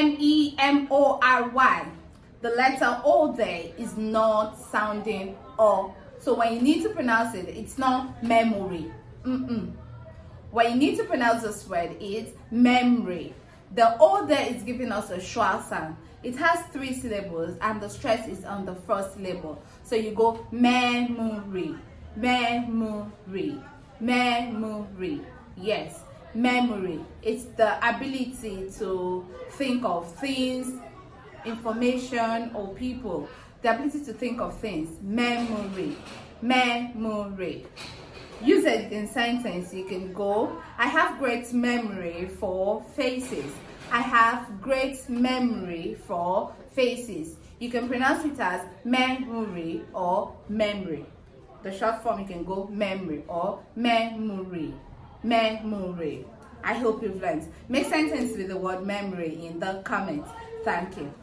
memory. The letter O there is not sounding O. So when you need to pronounce it, it's not memory. When you need to pronounce this word, it's memory. The O there is giving us a schwa sound. It has 3 syllables and the stress is on the first syllable. So you go memory, memory, memory. Yes, memory. It's the ability to think of things, information, or people. The ability to think of things. Memory, memory. Use it in sentence. You can go, I have great memory for faces. I have great memory for faces. You can pronounce it as memory or memory. The short form, you can go memory or memory. Memory. I hope you've learned. Make sentence with the word memory in the comments. Thank you.